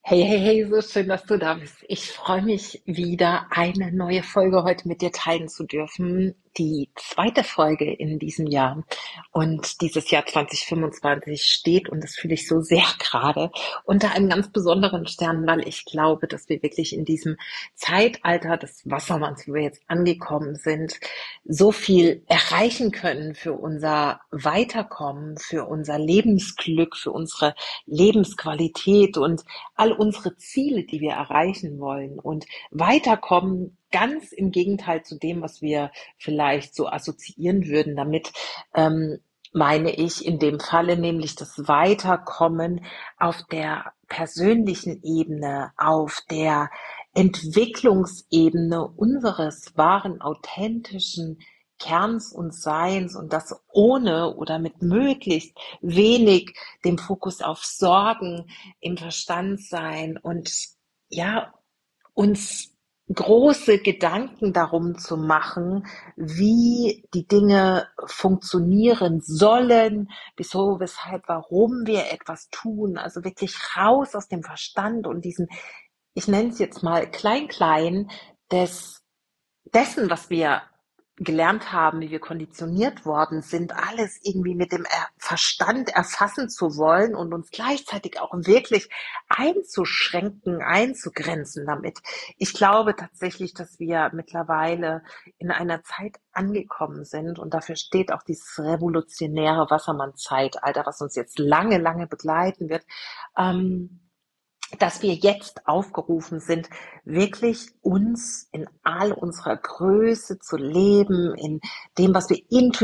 Hey, hey, hey, so schön, dass du da bist. Ich freue mich wieder, eine neue Folge heute mit dir teilen zu dürfen. Die zweite Folge in diesem Jahr. Und dieses Jahr 2025 steht, und das fühle ich so sehr gerade, unter einem ganz besonderen Stern, weil ich glaube, dass wir wirklich in diesem Zeitalter des Wassermanns, wo wir jetzt angekommen sind, so viel erreichen können für unser Weiterkommen, für unser Lebensglück, für unsere Lebensqualität und all unsere Ziele, die wir erreichen wollen, und weiterkommen, ganz im Gegenteil zu dem, was wir vielleicht so assoziieren würden damit, ähm, meine ich in dem Falle nämlich das Weiterkommen auf der persönlichen Ebene, auf der Entwicklungsebene unseres wahren, authentischen Kerns und Seins, und das ohne oder mit möglichst wenig dem Fokus auf Sorgen im Verstand sein und ja, uns große Gedanken darum zu machen, wie die Dinge funktionieren sollen, wieso, weshalb, warum wir etwas tun. Also wirklich raus aus dem Verstand und diesen, ich nenne es jetzt mal Klein-Klein, des dessen, was wir gelernt haben, wie wir konditioniert worden sind, alles irgendwie mit dem Verstand erfassen zu wollen und uns gleichzeitig auch wirklich einzuschränken, einzugrenzen damit. Ich glaube tatsächlich, dass wir mittlerweile in einer Zeit angekommen sind, und dafür steht auch dieses revolutionäre Wassermann-Zeitalter, was uns jetzt lange, lange begleiten wird, ähm, dass wir jetzt aufgerufen sind, wirklich uns in all unserer Größe zu leben, in dem, was wir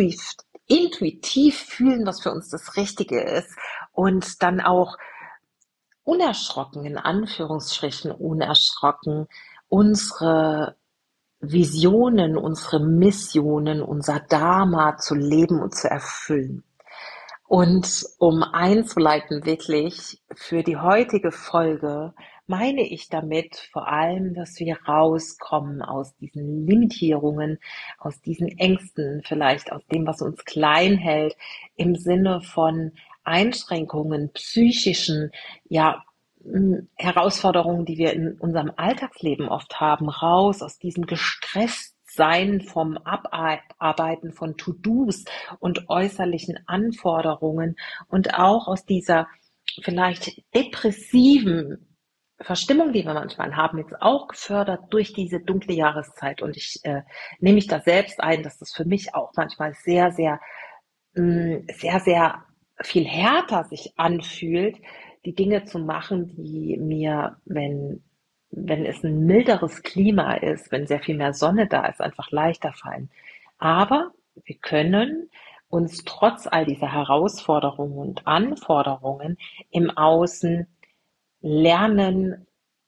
intuitiv fühlen, was für uns das Richtige ist, und dann auch unerschrocken, in Anführungsstrichen unerschrocken, unsere Visionen, unsere Missionen, unser Dharma zu leben und zu erfüllen. Und um einzuleiten wirklich für die heutige Folge, meine ich damit vor allem, dass wir rauskommen aus diesen Limitierungen, aus diesen Ängsten, vielleicht aus dem, was uns klein hält, im Sinne von Einschränkungen, psychischen, ja, Herausforderungen, die wir in unserem Alltagsleben oft haben, raus aus diesem Gestresstsein vom Abarbeiten von To-Dos und äußerlichen Anforderungen, und auch aus dieser vielleicht depressiven Verstimmung, die wir manchmal haben, jetzt auch gefördert durch diese dunkle Jahreszeit. Und ich nehme mich da selbst ein, dass das für mich auch manchmal sehr, sehr, sehr, sehr viel härter sich anfühlt, die Dinge zu machen, die mir, wenn es ein milderes Klima ist, wenn sehr viel mehr Sonne da ist, einfach leichter fallen. Aber wir können uns trotz all dieser Herausforderungen und Anforderungen im Außen lernen,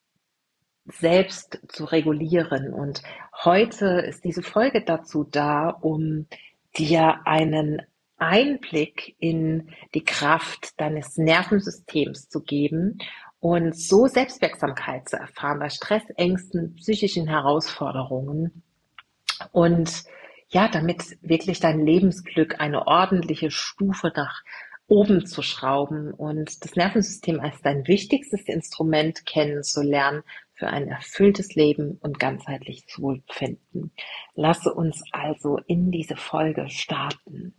selbst zu regulieren. Und heute ist diese Folge dazu da, um dir einen Einblick in die Kraft deines Nervensystems zu geben und so Selbstwirksamkeit zu erfahren bei Stress, Ängsten, psychischen Herausforderungen, und ja, damit wirklich dein Lebensglück eine ordentliche Stufe nach oben zu schrauben und das Nervensystem als dein wichtigstes Instrument kennenzulernen für ein erfülltes Leben und ganzheitliches Wohlbefinden. Lasse uns also in diese Folge starten.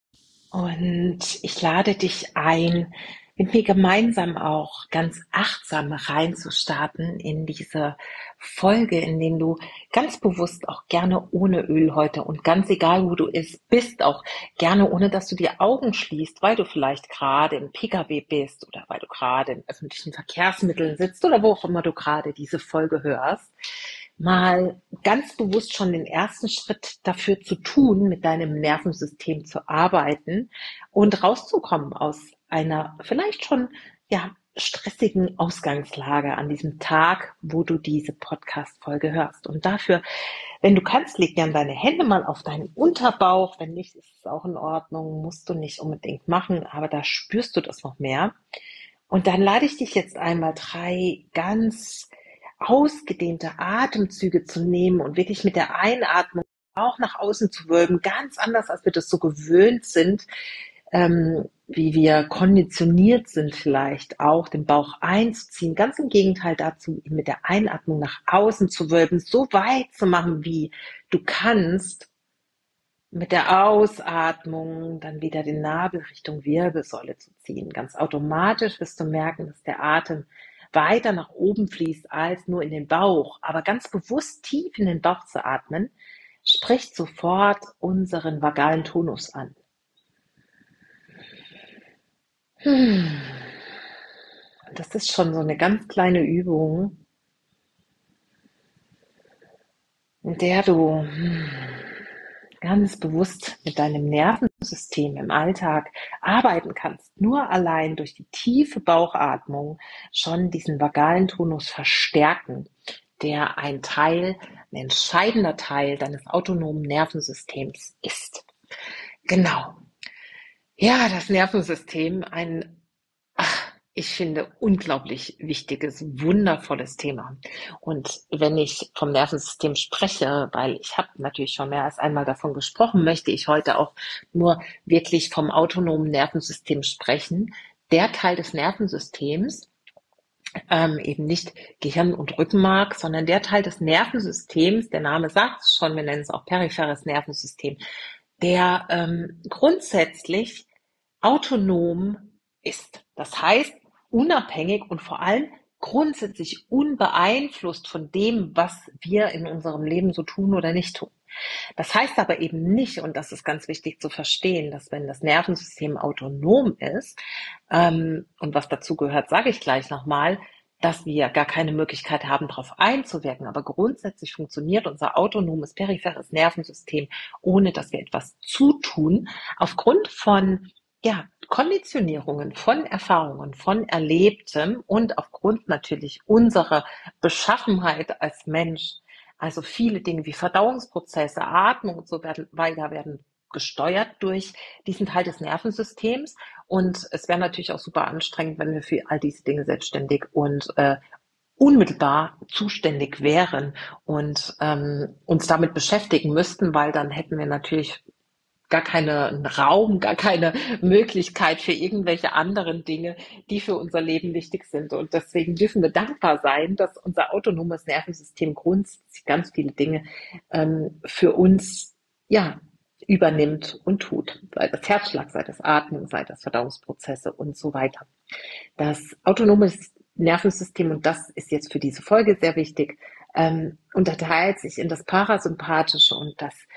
Und ich lade dich ein, mit mir gemeinsam auch ganz achtsam reinzustarten in diese Folge, in dem du ganz bewusst auch gerne ohne Öl heute, und ganz egal, wo du bist, auch gerne ohne, dass du die Augen schließt, weil du vielleicht gerade im Pkw bist oder weil du gerade in öffentlichen Verkehrsmitteln sitzt oder wo auch immer du gerade diese Folge hörst, mal ganz bewusst schon den ersten Schritt dafür zu tun, mit deinem Nervensystem zu arbeiten und rauszukommen aus einer vielleicht schon, ja, stressigen Ausgangslage an diesem Tag, wo du diese Podcast-Folge hörst. Und dafür, wenn du kannst, leg gern deine Hände mal auf deinen Unterbauch. Wenn nicht, ist es auch in Ordnung, musst du nicht unbedingt machen, aber da spürst du das noch mehr. Und dann lade ich dich jetzt einmal 3 ganz ausgedehnte Atemzüge zu nehmen und wirklich mit der Einatmung auch nach außen zu wölben, ganz anders, als wir das so gewöhnt sind, wie wir konditioniert sind, vielleicht auch den Bauch einzuziehen. Ganz im Gegenteil dazu, ihn mit der Einatmung nach außen zu wölben, so weit zu machen, wie du kannst. Mit der Ausatmung dann wieder den Nabel Richtung Wirbelsäule zu ziehen. Ganz automatisch wirst du merken, dass der Atem weiter nach oben fließt als nur in den Bauch. Aber ganz bewusst tief in den Bauch zu atmen, spricht sofort unseren vagalen Tonus an. Das ist schon so eine ganz kleine Übung, in der du ganz bewusst mit deinem Nervensystem im Alltag arbeiten kannst, nur allein durch die tiefe Bauchatmung schon diesen vagalen Tonus verstärken, der ein entscheidender Teil deines autonomen Nervensystems ist. Genau. Ja, das Nervensystem, ich finde, unglaublich wichtiges, wundervolles Thema. Und wenn ich vom Nervensystem spreche, weil ich habe natürlich schon mehr als einmal davon gesprochen, möchte ich heute auch nur wirklich vom autonomen Nervensystem sprechen. Der Teil des Nervensystems, eben nicht Gehirn und Rückenmark, sondern der Teil des Nervensystems, der Name sagt es schon, wir nennen es auch peripheres Nervensystem, der grundsätzlich autonom ist. Das heißt, unabhängig und vor allem grundsätzlich unbeeinflusst von dem, was wir in unserem Leben so tun oder nicht tun. Das heißt aber eben nicht, und das ist ganz wichtig zu verstehen, dass wenn das Nervensystem autonom ist, und was dazu gehört, sage ich gleich nochmal, dass wir gar keine Möglichkeit haben, darauf einzuwirken. Aber grundsätzlich funktioniert unser autonomes peripheres Nervensystem, ohne dass wir etwas zutun, aufgrund von Konditionierungen, von Erfahrungen, von Erlebtem und aufgrund natürlich unserer Beschaffenheit als Mensch. Also viele Dinge wie Verdauungsprozesse, Atmung und so weiter werden gesteuert durch diesen Teil des Nervensystems. Und es wäre natürlich auch super anstrengend, wenn wir für all diese Dinge selbstständig und unmittelbar zuständig wären und uns damit beschäftigen müssten, weil dann hätten wir natürlich gar keinen Raum, gar keine Möglichkeit für irgendwelche anderen Dinge, die für unser Leben wichtig sind. Und deswegen dürfen wir dankbar sein, dass unser autonomes Nervensystem grundsätzlich ganz viele Dinge für uns übernimmt und tut. Sei das Herzschlag, sei das Atmen, sei das Verdauungsprozesse und so weiter. Das autonome Nervensystem, und das ist jetzt für diese Folge sehr wichtig, unterteilt sich in das parasympathische und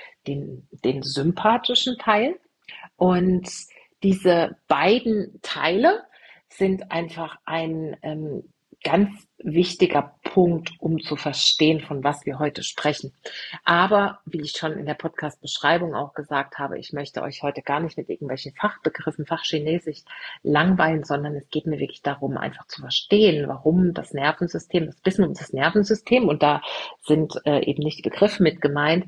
den sympathischen Teil. Und diese beiden Teile sind einfach ein ganz wichtiger Punkt, um zu verstehen, von was wir heute sprechen. Aber wie ich schon in der Podcast-Beschreibung auch gesagt habe, ich möchte euch heute gar nicht mit irgendwelchen Fachbegriffen, Fachchinesisch langweilen, sondern es geht mir wirklich darum, einfach zu verstehen, warum das Nervensystem, das Wissen um das Nervensystem, und da sind eben nicht die Begriffe mit gemeint,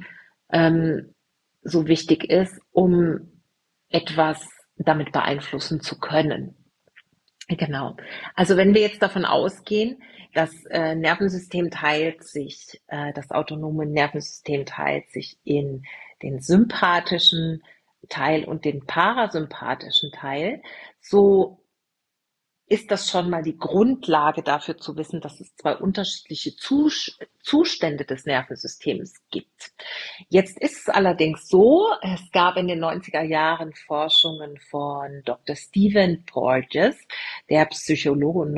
so wichtig ist, um etwas damit beeinflussen zu können. Genau. Also wenn wir jetzt davon ausgehen, das Nervensystem das autonome Nervensystem teilt sich in den sympathischen Teil und den parasympathischen Teil, so ist das schon mal die Grundlage dafür zu wissen, dass es zwei unterschiedliche Zustände des Nervensystems gibt. Jetzt ist es allerdings so, es gab in den 90er Jahren Forschungen von Dr. Stephen Porges, der Psychologe und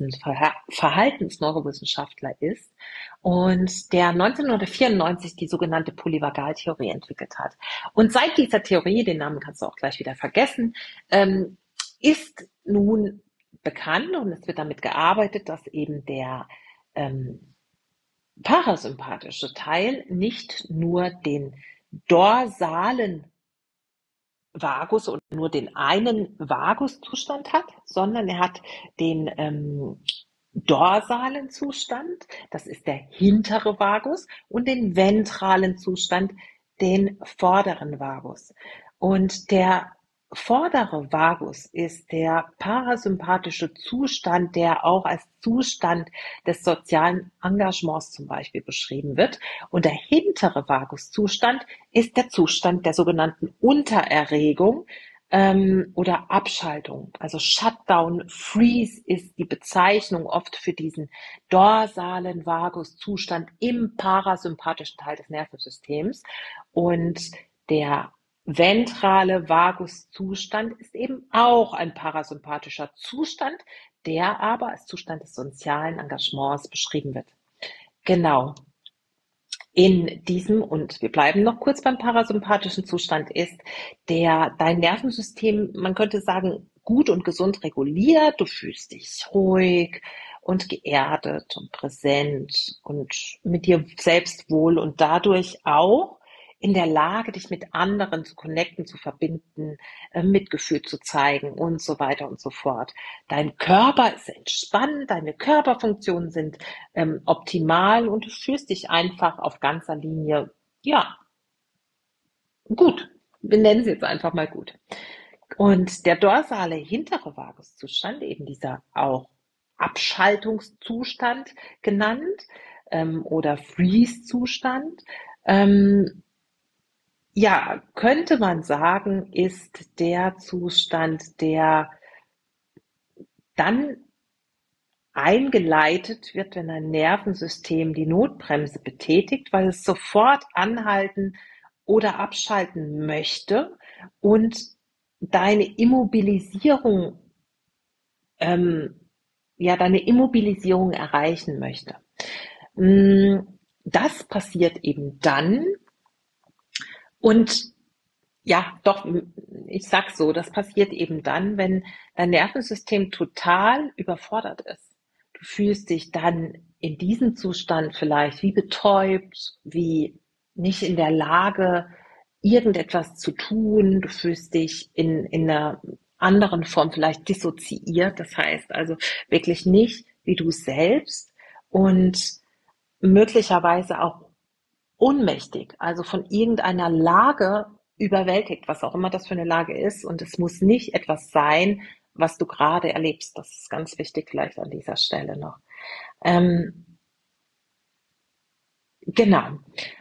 Verhaltensneurowissenschaftler ist und der 1994 die sogenannte Polyvagaltheorie entwickelt hat. Und seit dieser Theorie, den Namen kannst du auch gleich wieder vergessen, ist nun bekannt und es wird damit gearbeitet, dass eben der parasympathische Teil nicht nur den dorsalen Vagus und nur den einen Vaguszustand hat, sondern er hat den dorsalen Zustand, das ist der hintere Vagus, und den ventralen Zustand, den vorderen Vagus. Und der vordere Vagus ist der parasympathische Zustand, der auch als Zustand des sozialen Engagements zum Beispiel beschrieben wird. Und der hintere Vaguszustand ist der Zustand der sogenannten Untererregung, oder Abschaltung. Also Shutdown, Freeze ist die Bezeichnung oft für diesen dorsalen Vaguszustand im parasympathischen Teil des Nervensystems. Und der ventrale Vaguszustand ist eben auch ein parasympathischer Zustand, der aber als Zustand des sozialen Engagements beschrieben wird. Genau. In diesem, und wir bleiben noch kurz beim parasympathischen Zustand, ist dein Nervensystem, man könnte sagen, gut und gesund reguliert. Du fühlst dich ruhig und geerdet und präsent und mit dir selbst wohl und dadurch auch in der Lage, dich mit anderen zu connecten, zu verbinden, Mitgefühl zu zeigen und so weiter und so fort. Dein Körper ist entspannt, deine Körperfunktionen sind optimal und du fühlst dich einfach auf ganzer Linie, ja, gut. Wir nennen sie jetzt einfach mal gut. Und der dorsale hintere Vaguszustand, eben dieser auch Abschaltungszustand genannt oder Freeze-Zustand, ja, könnte man sagen, ist der Zustand, der dann eingeleitet wird, wenn ein Nervensystem die Notbremse betätigt, weil es sofort anhalten oder abschalten möchte und deine Immobilisierung, deine Immobilisierung erreichen möchte. Das passiert eben dann und ja, doch, ich sag's so, das passiert eben dann, wenn dein Nervensystem total überfordert ist. Du fühlst dich dann in diesem Zustand vielleicht wie betäubt, wie nicht in der Lage, irgendetwas zu tun. Du fühlst dich in einer anderen Form vielleicht dissoziiert. Das heißt also wirklich nicht wie du selbst und möglicherweise auch ohnmächtig, also von irgendeiner Lage überwältigt, was auch immer das für eine Lage ist. Und es muss nicht etwas sein, was du gerade erlebst. Das ist ganz wichtig vielleicht an dieser Stelle noch. Ähm, genau.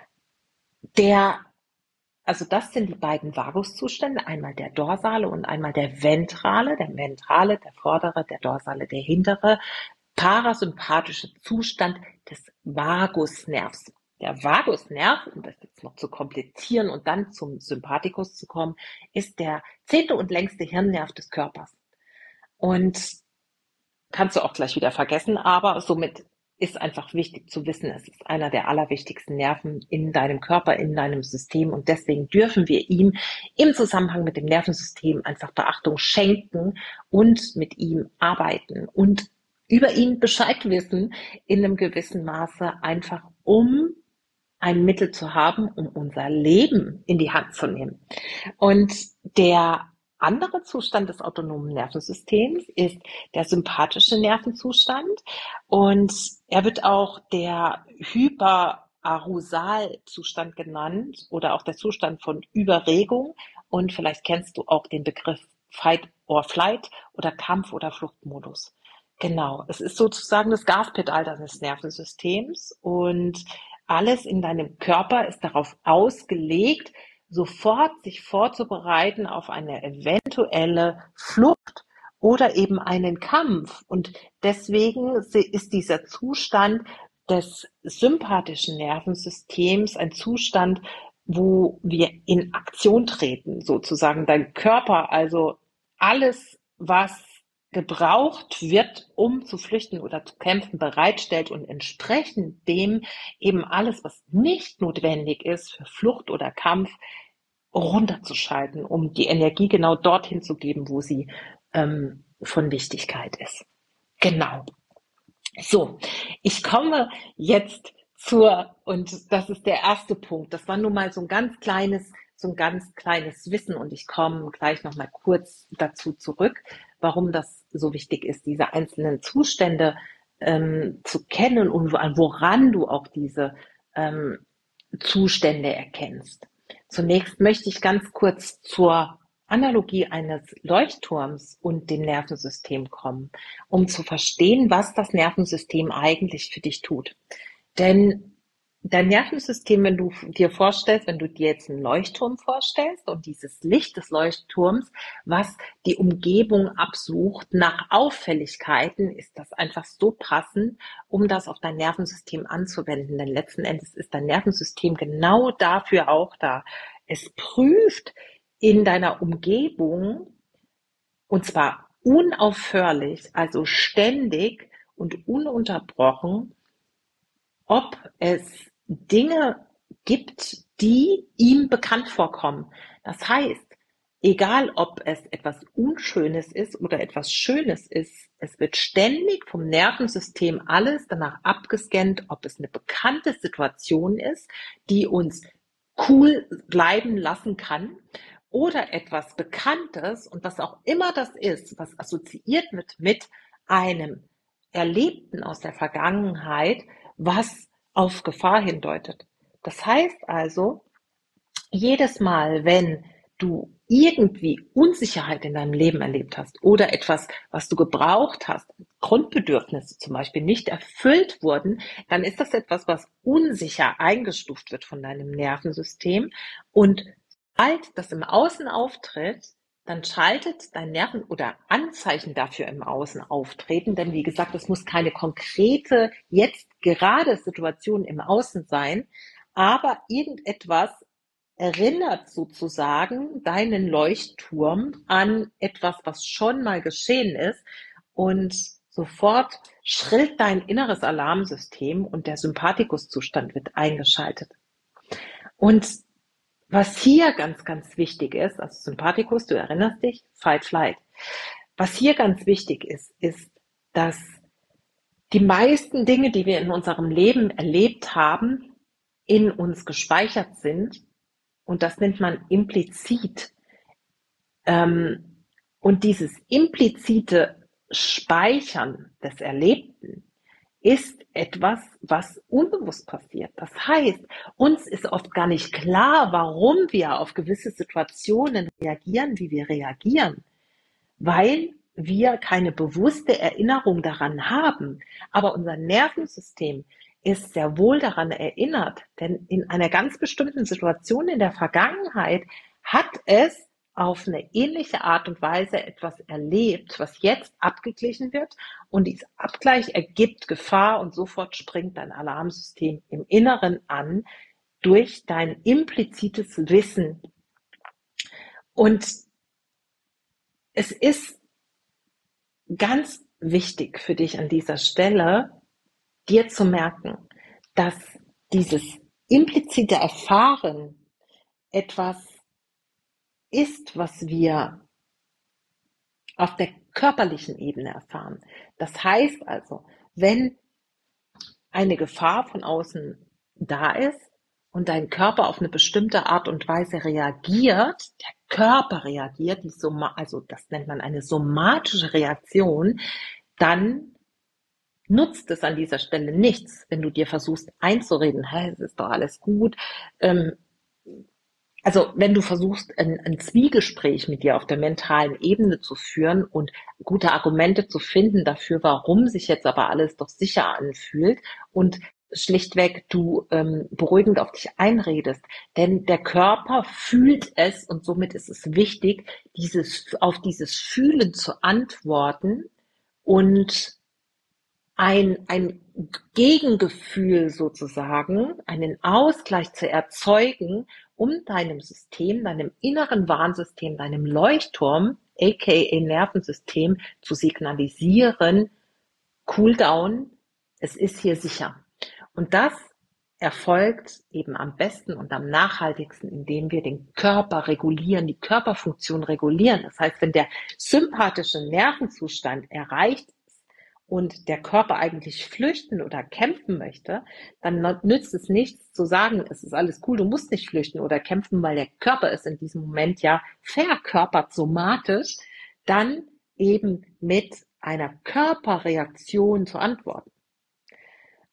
Der, also das sind die beiden Vaguszustände, einmal der dorsale und einmal der ventrale. Der ventrale, der vordere, der dorsale, der hintere, parasympathische Zustand des Vagusnervs. Der Vagusnerv, um das jetzt noch zu komplizieren und dann zum Sympathikus zu kommen, ist der 10. und längste Hirnnerv des Körpers. Und kannst du auch gleich wieder vergessen, aber somit ist einfach wichtig zu wissen, es ist einer der allerwichtigsten Nerven in deinem Körper, in deinem System und deswegen dürfen wir ihm im Zusammenhang mit dem Nervensystem einfach Beachtung schenken und mit ihm arbeiten und über ihn Bescheid wissen in einem gewissen Maße, einfach um ein Mittel zu haben, um unser Leben in die Hand zu nehmen. Und der andere Zustand des autonomen Nervensystems ist der sympathische Nervenzustand und er wird auch der Hyperarousal-Zustand genannt oder auch der Zustand von Überregung und vielleicht kennst du auch den Begriff Fight or Flight oder Kampf- oder Fluchtmodus. Genau, es ist sozusagen das Gaspedal deines Nervensystems und alles in deinem Körper ist darauf ausgelegt, sofort sich vorzubereiten auf eine eventuelle Flucht oder eben einen Kampf. Und deswegen ist dieser Zustand des sympathischen Nervensystems ein Zustand, wo wir in Aktion treten, sozusagen dein Körper, also alles, was gebraucht wird, um zu flüchten oder zu kämpfen, bereitstellt und entsprechend dem eben alles, was nicht notwendig ist für Flucht oder Kampf, runterzuschalten, um die Energie genau dorthin zu geben, wo sie von Wichtigkeit ist. Genau. So, ich komme jetzt und das ist der erste Punkt. Das war nun mal so ein ganz kleines Wissen und ich komme gleich noch mal kurz dazu zurück, warum das so wichtig ist, diese einzelnen Zustände zu kennen und woran du auch diese Zustände erkennst. Zunächst möchte ich ganz kurz zur Analogie eines Leuchtturms und dem Nervensystem kommen, um zu verstehen, was das Nervensystem eigentlich für dich tut. Denn Dein Nervensystem, wenn du dir vorstellst, wenn du dir jetzt einen Leuchtturm vorstellst und dieses Licht des Leuchtturms, was die Umgebung absucht nach Auffälligkeiten, ist das einfach so passend, um das auf dein Nervensystem anzuwenden. Denn letzten Endes ist dein Nervensystem genau dafür auch da. Es prüft in deiner Umgebung, und zwar unaufhörlich, also ständig und ununterbrochen, ob es Dinge gibt, die ihm bekannt vorkommen. Das heißt, egal ob es etwas Unschönes ist oder etwas Schönes ist, es wird ständig vom Nervensystem alles danach abgescannt, ob es eine bekannte Situation ist, die uns cool bleiben lassen kann, oder etwas Bekanntes, und was auch immer das ist, was assoziiert wird mit einem Erlebten aus der Vergangenheit, was auf Gefahr hindeutet. Das heißt also, jedes Mal, wenn du irgendwie Unsicherheit in deinem Leben erlebt hast oder etwas, was du gebraucht hast, Grundbedürfnisse zum Beispiel nicht erfüllt wurden, dann ist das etwas, was unsicher eingestuft wird von deinem Nervensystem. Und sobald das im Außen auftritt, dann schaltet dein Nerven oder Anzeichen dafür im Außen auftreten. Denn wie gesagt, es muss keine konkrete, jetzt gerade Situation im Außen sein, aber irgendetwas erinnert sozusagen deinen Leuchtturm an etwas, was schon mal geschehen ist, und sofort schrillt dein inneres Alarmsystem und der Sympathikuszustand wird eingeschaltet. Und was hier ganz, ganz wichtig ist, also Sympathikus, du erinnerst dich, Fight, Flight. Was hier ganz wichtig ist, ist, dass die meisten Dinge, die wir in unserem Leben erlebt haben, in uns gespeichert sind. Und das nennt man implizit. Und dieses implizite Speichern des Erlebten ist etwas, was unbewusst passiert. Das heißt, uns ist oft gar nicht klar, warum wir auf gewisse Situationen reagieren, wie wir reagieren, weil wir keine bewusste Erinnerung daran haben. Aber unser Nervensystem ist sehr wohl daran erinnert, denn in einer ganz bestimmten Situation in der Vergangenheit hat es auf eine ähnliche Art und Weise etwas erlebt, was jetzt abgeglichen wird, und dieser Abgleich ergibt Gefahr und sofort springt dein Alarmsystem im Inneren an durch dein implizites Wissen. Und es ist ganz wichtig für dich an dieser Stelle, dir zu merken, dass dieses implizite Erfahren etwas ist, was wir auf der körperlichen Ebene erfahren. Das heißt also, wenn eine Gefahr von außen da ist und dein Körper auf eine bestimmte Art und Weise reagiert, der Körper reagiert, also das nennt man eine somatische Reaktion, dann nutzt es an dieser Stelle nichts, wenn du dir versuchst einzureden, hey, es ist doch alles gut. Also wenn du versuchst, ein Zwiegespräch mit dir auf der mentalen Ebene zu führen und gute Argumente zu finden dafür, warum sich jetzt aber alles doch sicher anfühlt, und schlichtweg du beruhigend auf dich einredest. Denn der Körper fühlt es, und somit ist es wichtig, auf dieses Fühlen zu antworten und ein Gegengefühl sozusagen, einen Ausgleich zu erzeugen, um deinem System, deinem inneren Warnsystem, deinem Leuchtturm, aka Nervensystem, zu signalisieren, cool down, es ist hier sicher. Und das erfolgt eben am besten und am nachhaltigsten, indem wir den Körper regulieren, die Körperfunktion regulieren. Das heißt, wenn der sympathische Nervenzustand erreicht und der Körper eigentlich flüchten oder kämpfen möchte, dann nützt es nichts zu sagen, es ist alles cool, du musst nicht flüchten oder kämpfen, weil der Körper ist in diesem Moment ja verkörpert somatisch, dann eben mit einer Körperreaktion zu antworten.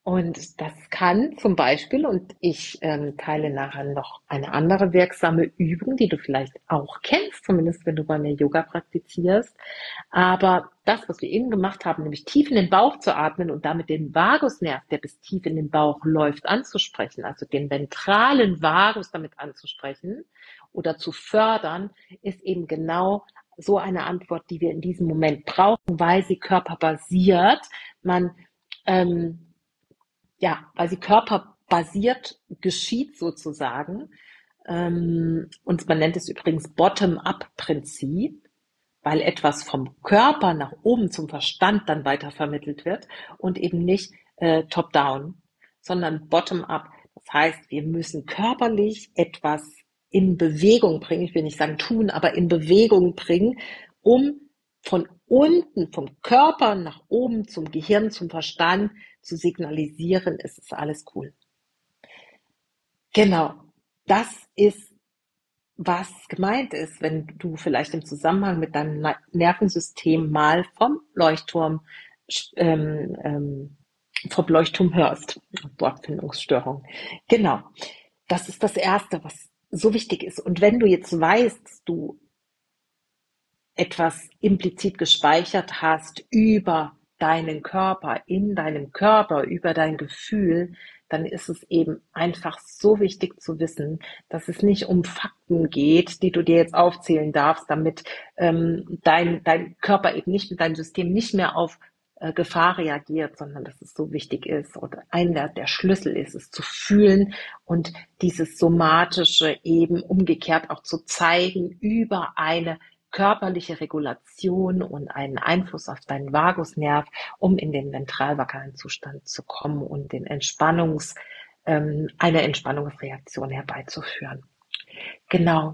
Und das kann zum Beispiel, und ich teile nachher noch eine andere wirksame Übung, die du vielleicht auch kennst, zumindest wenn du bei mir Yoga praktizierst. Aber das, was wir eben gemacht haben, nämlich tief in den Bauch zu atmen und damit den Vagusnerv, der bis tief in den Bauch läuft, anzusprechen, also den ventralen Vagus damit anzusprechen oder zu fördern, ist eben genau so eine Antwort, die wir in diesem Moment brauchen, weil sie körperbasiert, man weil sie körperbasiert geschieht sozusagen. Und man nennt es übrigens Bottom-up-Prinzip, weil etwas vom Körper nach oben zum Verstand dann weiter vermittelt wird und eben nicht top-down, sondern bottom-up. Das heißt, wir müssen körperlich etwas in Bewegung bringen, ich will nicht sagen tun, aber in Bewegung bringen, um von unten, vom Körper nach oben zum Gehirn, zum Verstand zu signalisieren, es ist alles cool. Genau, das ist, was gemeint ist, wenn du vielleicht im Zusammenhang mit deinem Nervensystem mal ähm, ähm, vom Leuchtturm hörst. Wortfindungsstörung. Genau, das ist das Erste, was so wichtig ist. Und wenn du jetzt weißt, dass du etwas implizit gespeichert hast über deinen Körper, in deinem Körper, über dein Gefühl, dann ist es eben einfach so wichtig zu wissen, dass es nicht um Fakten geht, die du dir jetzt aufzählen darfst, damit dein Körper eben nicht mit deinem System nicht mehr auf Gefahr reagiert, sondern dass es so wichtig ist oder einer der Schlüssel ist, es zu fühlen und dieses Somatische eben umgekehrt auch zu zeigen über eine körperliche Regulation und einen Einfluss auf deinen Vagusnerv, um in den ventralvagalen Zustand zu kommen und eine Entspannungsreaktion herbeizuführen. Genau.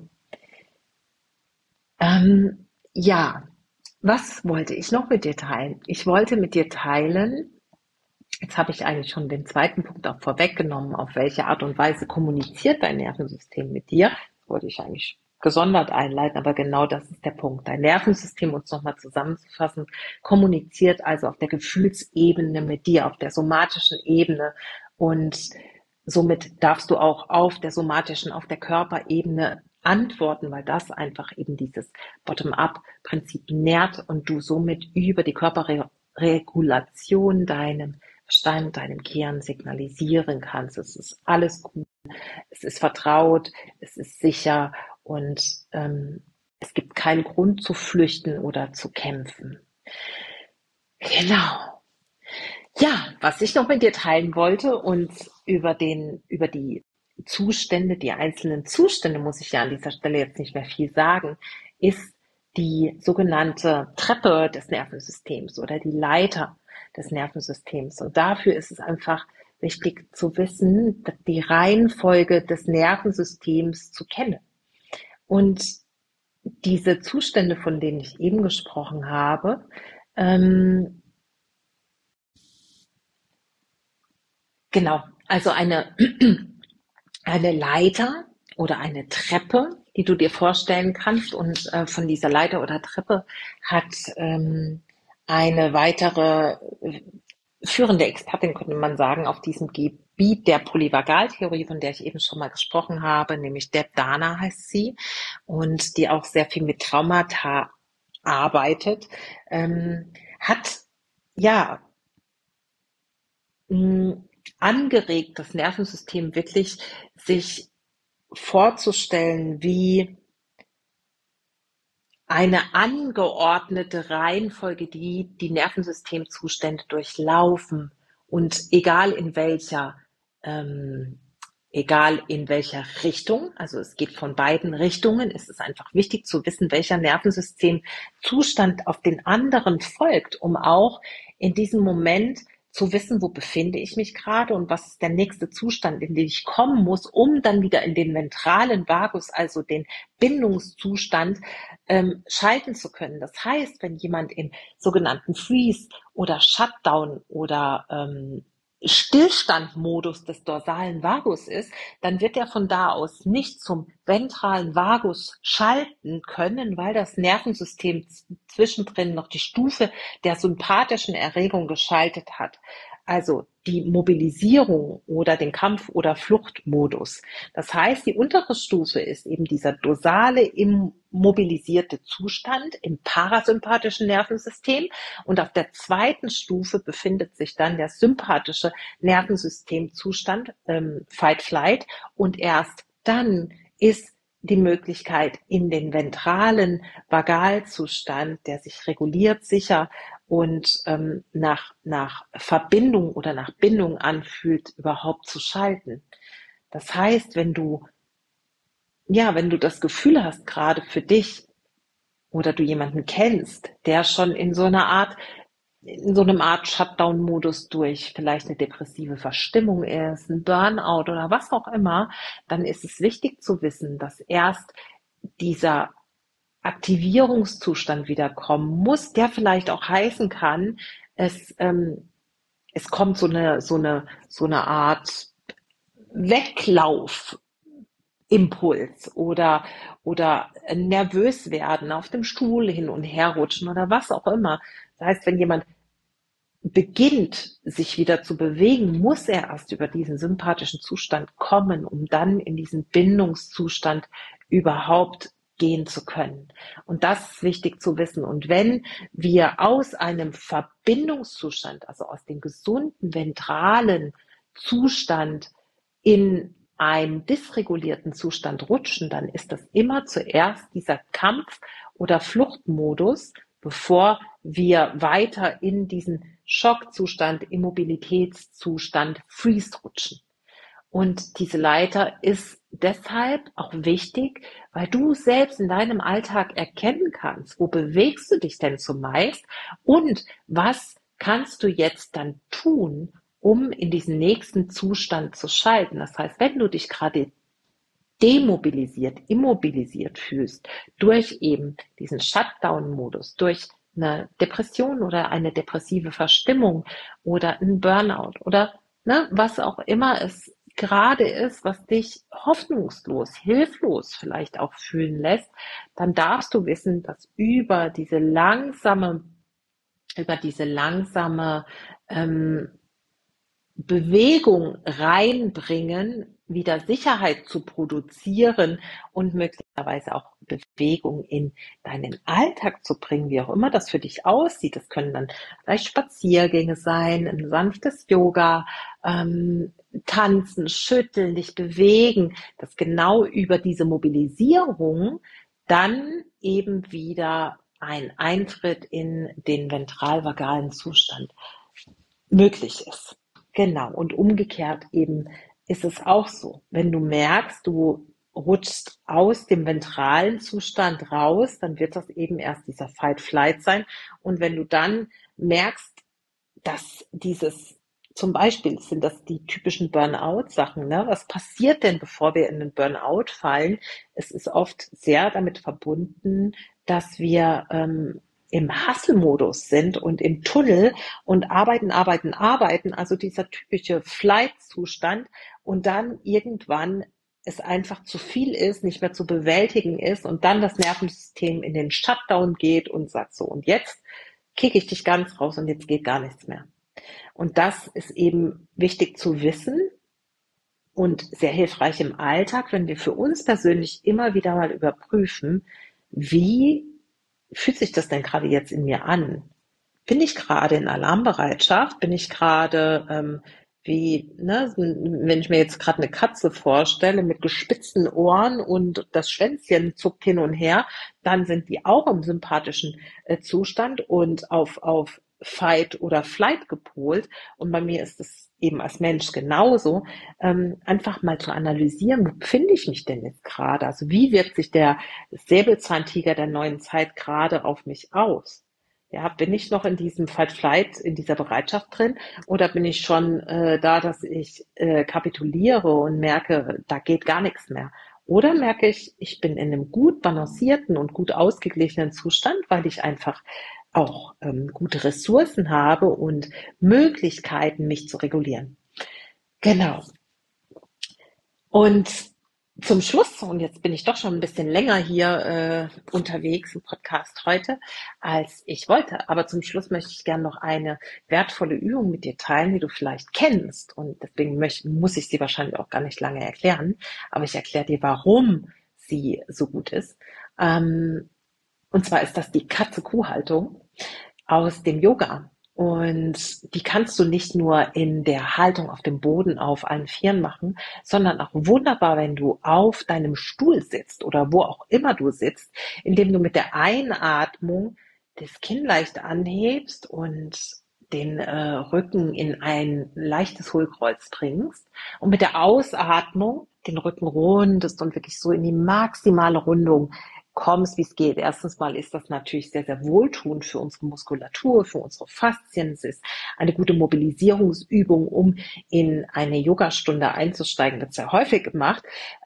Ja, was wollte ich noch mit dir teilen? Ich wollte mit dir teilen, jetzt habe ich eigentlich schon den zweiten Punkt auch vorweggenommen, auf welche Art und Weise kommuniziert dein Nervensystem mit dir. Das wollte ich eigentlich gesondert einleiten, aber genau das ist der Punkt. Dein Nervensystem, uns nochmal zusammenzufassen, kommuniziert also auf der Gefühlsebene mit dir, auf der somatischen Ebene, und somit darfst du auch auf der somatischen, auf der Körperebene antworten, weil das einfach eben dieses Bottom-up-Prinzip nährt und du somit über die Körperregulation deinem Verstand, deinem Kern signalisieren kannst. Es ist alles gut, es ist vertraut, es ist sicher und es gibt keinen Grund zu flüchten oder zu kämpfen. Genau. Ja, was ich noch mit dir teilen wollte und über die Zustände, die einzelnen Zustände, muss ich ja an dieser Stelle jetzt nicht mehr viel sagen, ist die sogenannte Treppe des Nervensystems oder die Leiter des Nervensystems. Und dafür ist es einfach wichtig zu wissen, die Reihenfolge des Nervensystems zu kennen. Und diese Zustände, von denen ich eben gesprochen habe, genau, also eine Leiter oder eine Treppe, die du dir vorstellen kannst. Und von dieser Leiter oder Treppe hat eine weitere führende Expertin, könnte man sagen, auf diesem Gebiet der Polyvagaltheorie, von der ich eben schon mal gesprochen habe, nämlich Deb Dana heißt sie, und die auch sehr viel mit Traumata arbeitet, hat ja angeregt, das Nervensystem wirklich sich vorzustellen wie eine angeordnete Reihenfolge, die Nervensystemzustände durchlaufen, und egal in welcher Richtung, also es geht von beiden Richtungen, es ist einfach wichtig zu wissen, welcher Nervensystemzustand auf den anderen folgt, um auch in diesem Moment zu wissen, wo befinde ich mich gerade und was ist der nächste Zustand, in den ich kommen muss, um dann wieder in den ventralen Vagus, also den Bindungszustand, schalten zu können. Das heißt, wenn jemand im sogenannten Freeze oder Shutdown oder Stillstandmodus des dorsalen Vagus ist, dann wird er von da aus nicht zum ventralen Vagus schalten können, weil das Nervensystem zwischendrin noch die Stufe der sympathischen Erregung geschaltet hat. also die Mobilisierung oder den Kampf- oder Fluchtmodus. Das heißt, die untere Stufe ist eben dieser dosale immobilisierte Zustand im parasympathischen Nervensystem und auf der zweiten Stufe befindet sich dann der sympathische Nervensystemzustand, Fight-Flight, und erst dann ist die Möglichkeit in den ventralen Vagalzustand, der sich reguliert, sicher und nach Verbindung oder nach Bindung anfühlt, überhaupt zu schalten. Das heißt, wenn du das Gefühl hast, gerade für dich oder du jemanden kennst, der schon in so einem Art Shutdown-Modus durch vielleicht eine depressive Verstimmung ist, ein Burnout oder was auch immer, dann ist es wichtig zu wissen, dass erst dieser Aktivierungszustand wiederkommen muss, der vielleicht auch heißen kann, es, ähm, es kommt so eine Art Weglauf, Impuls oder nervös werden, auf dem Stuhl hin und her rutschen oder was auch immer. Das heißt, wenn jemand beginnt, sich wieder zu bewegen, muss er erst über diesen sympathischen Zustand kommen, um dann in diesen Bindungszustand überhaupt gehen zu können. Und das ist wichtig zu wissen. Und wenn wir aus einem Verbindungszustand, also aus dem gesunden ventralen Zustand in einen dysregulierten Zustand rutschen, dann ist das immer zuerst dieser Kampf- oder Fluchtmodus, bevor wir weiter in diesen Schockzustand, Immobilitätszustand, Freeze rutschen. Und diese Leiter ist deshalb auch wichtig, weil du selbst in deinem Alltag erkennen kannst, wo bewegst du dich denn zumeist und was kannst du jetzt dann tun, um in diesen nächsten Zustand zu schalten. Das heißt, wenn du dich gerade demobilisiert, immobilisiert fühlst, durch eben diesen Shutdown-Modus, durch eine Depression oder eine depressive Verstimmung oder ein Burnout oder was auch immer es gerade ist, was dich hoffnungslos, hilflos vielleicht auch fühlen lässt, dann darfst du wissen, dass über diese langsame ähm, Bewegung reinbringen, wieder Sicherheit zu produzieren und möglicherweise auch Bewegung in deinen Alltag zu bringen, wie auch immer das für dich aussieht. Das können dann vielleicht Spaziergänge sein, ein sanftes Yoga, tanzen, schütteln, dich bewegen, dass genau über diese Mobilisierung dann eben wieder ein Eintritt in den ventralvagalen Zustand möglich ist. Genau. Und umgekehrt eben ist es auch so. Wenn du merkst, du rutschst aus dem ventralen Zustand raus, dann wird das eben erst dieser Fight-Flight sein. Und wenn du dann merkst, dass zum Beispiel sind das die typischen Burnout-Sachen, ne? Was passiert denn, bevor wir in den Burnout fallen? Es ist oft sehr damit verbunden, dass wir im Hustle-Modus sind und im Tunnel und arbeiten, arbeiten, arbeiten, also dieser typische Flight-Zustand und dann irgendwann es einfach zu viel ist, nicht mehr zu bewältigen ist und dann das Nervensystem in den Shutdown geht und sagt so, und jetzt kicke ich dich ganz raus und jetzt geht gar nichts mehr. Und das ist eben wichtig zu wissen und sehr hilfreich im Alltag, wenn wir für uns persönlich immer wieder mal überprüfen, wie fühlt sich das denn gerade jetzt in mir an? Bin ich gerade in Alarmbereitschaft? Bin ich gerade wenn ich mir jetzt gerade eine Katze vorstelle mit gespitzten Ohren und das Schwänzchen zuckt hin und her, dann sind die auch im sympathischen Zustand und auf Fight oder Flight gepolt. Und bei mir ist es eben als Mensch genauso, einfach mal zu analysieren, wo befinde ich mich denn jetzt gerade? Also wie wirkt sich der Säbelzahntiger der neuen Zeit gerade auf mich aus? Ja, bin ich noch in diesem Fight-Flight, in dieser Bereitschaft drin oder bin ich schon da, dass ich kapituliere und merke, da geht gar nichts mehr? Oder merke ich, ich bin in einem gut balancierten und gut ausgeglichenen Zustand, weil ich einfach auch gute Ressourcen habe und Möglichkeiten, mich zu regulieren. Genau. Und Zum Schluss, und jetzt bin ich doch schon ein bisschen länger hier unterwegs im Podcast heute, als ich wollte. Aber zum Schluss möchte ich gerne noch eine wertvolle Übung mit dir teilen, die du vielleicht kennst. Und deswegen muss ich sie wahrscheinlich auch gar nicht lange erklären. Aber ich erkläre dir, warum sie so gut ist. Und zwar ist das die Katze-Kuh-Haltung aus dem Yoga. Und die kannst du nicht nur in der Haltung auf dem Boden auf allen Vieren machen, sondern auch wunderbar, wenn du auf deinem Stuhl sitzt oder wo auch immer du sitzt, indem du mit der Einatmung das Kinn leicht anhebst und den Rücken in ein leichtes Hohlkreuz bringst und mit der Ausatmung den Rücken rundest und wirklich so in die maximale Rundung kommst, wie es geht. Erstens mal ist das natürlich sehr, sehr wohltuend für unsere Muskulatur, für unsere Faszien. Es ist eine gute Mobilisierungsübung, um in eine Yogastunde einzusteigen. Das ist sehr häufig gemacht.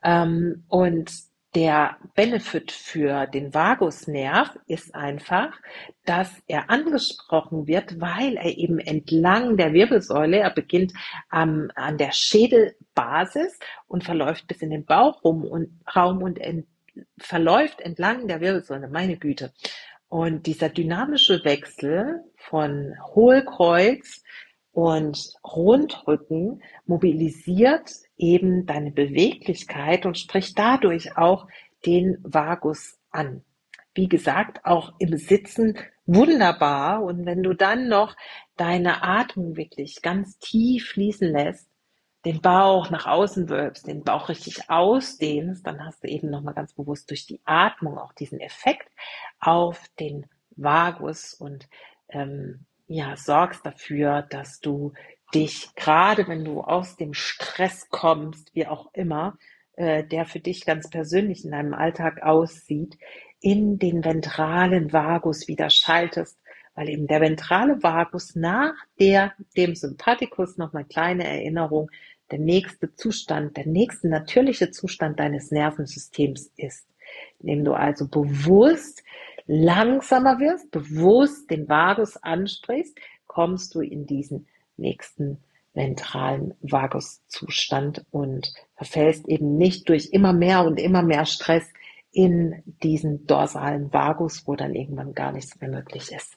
Und der Benefit für den Vagusnerv ist einfach, dass er angesprochen wird, weil er eben entlang der Wirbelsäule, er beginnt an der Schädelbasis und verläuft bis in den Bauchraum und verläuft entlang der Wirbelsäule, meine Güte. Und dieser dynamische Wechsel von Hohlkreuz und Rundrücken mobilisiert eben deine Beweglichkeit und spricht dadurch auch den Vagus an. Wie gesagt, auch im Sitzen wunderbar. Und wenn du dann noch deine Atmung wirklich ganz tief fließen lässt, den Bauch nach außen wölbst, den Bauch richtig ausdehnst, dann hast du eben nochmal ganz bewusst durch die Atmung auch diesen Effekt auf den Vagus und ja, sorgst dafür, dass du dich, gerade wenn du aus dem Stress kommst, wie auch immer, der für dich ganz persönlich in deinem Alltag aussieht, in den ventralen Vagus wieder schaltest, weil eben der ventrale Vagus nach dem Sympathikus, noch eine kleine Erinnerung, der nächste Zustand, der nächste natürliche Zustand deines Nervensystems ist. Indem du also bewusst langsamer wirst, bewusst den Vagus ansprichst, kommst du in diesen nächsten ventralen Vaguszustand und verfällst eben nicht durch immer mehr und immer mehr Stress in diesen dorsalen Vagus, wo dann irgendwann gar nichts mehr möglich ist.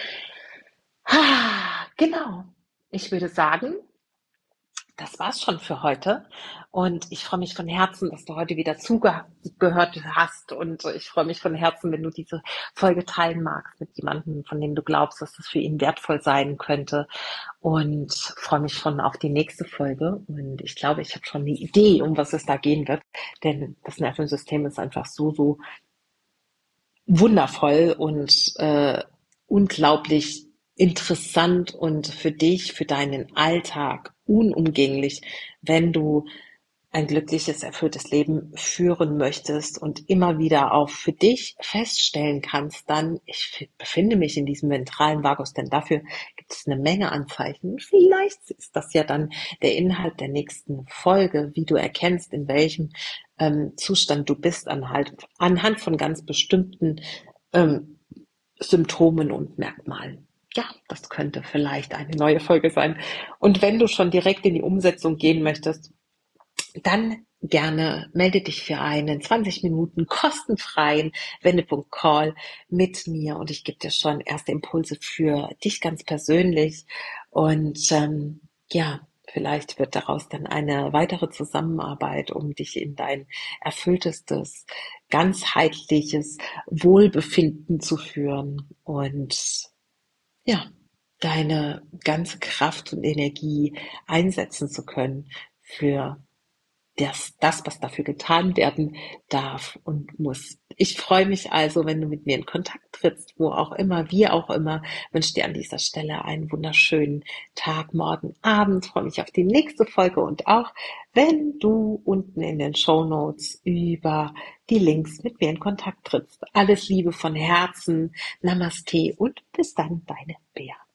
Genau. Ich würde sagen, das war's schon für heute. Und ich freue mich von Herzen, dass du heute wieder zugehört hast. Und ich freue mich von Herzen, wenn du diese Folge teilen magst mit jemandem, von dem du glaubst, dass es für ihn wertvoll sein könnte. Und freue mich schon auf die nächste Folge. Und ich glaube, ich habe schon eine Idee, um was es da gehen wird. Denn das Nervensystem ist einfach so wundervoll und unglaublich interessant und für dich, für deinen Alltag unumgänglich, wenn du ein glückliches, erfülltes Leben führen möchtest und immer wieder auch für dich feststellen kannst, dann, ich befinde mich in diesem ventralen Vagus, denn dafür gibt es eine Menge Anzeichen. Vielleicht ist das ja dann der Inhalt der nächsten Folge, wie du erkennst, in welchem Zustand du bist, anhand von ganz bestimmten Symptomen und Merkmalen. Ja, das könnte vielleicht eine neue Folge sein. Und wenn du schon direkt in die Umsetzung gehen möchtest, dann gerne melde dich für einen 20 Minuten kostenfreien Wendepunkt-Call mit mir und ich gebe dir schon erste Impulse für dich ganz persönlich und ja, vielleicht wird daraus dann eine weitere Zusammenarbeit, um dich in dein erfülltestes, ganzheitliches Wohlbefinden zu führen und ja, deine ganze Kraft und Energie einsetzen zu können für was dafür getan werden darf und muss. Ich freue mich also, wenn du mit mir in Kontakt trittst, wo auch immer, wie auch immer. Wünsche dir an dieser Stelle einen wunderschönen Tag, Morgen, Abend. Freue mich auf die nächste Folge und auch, wenn du unten in den Shownotes über die Links mit mir in Kontakt trittst. Alles Liebe von Herzen, Namaste und bis dann, deine Bea.